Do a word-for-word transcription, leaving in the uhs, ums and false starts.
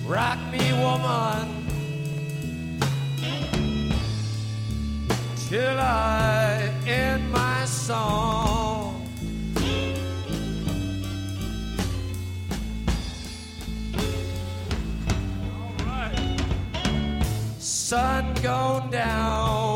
Rock me, woman, till I end my song. All right. Sun gone down.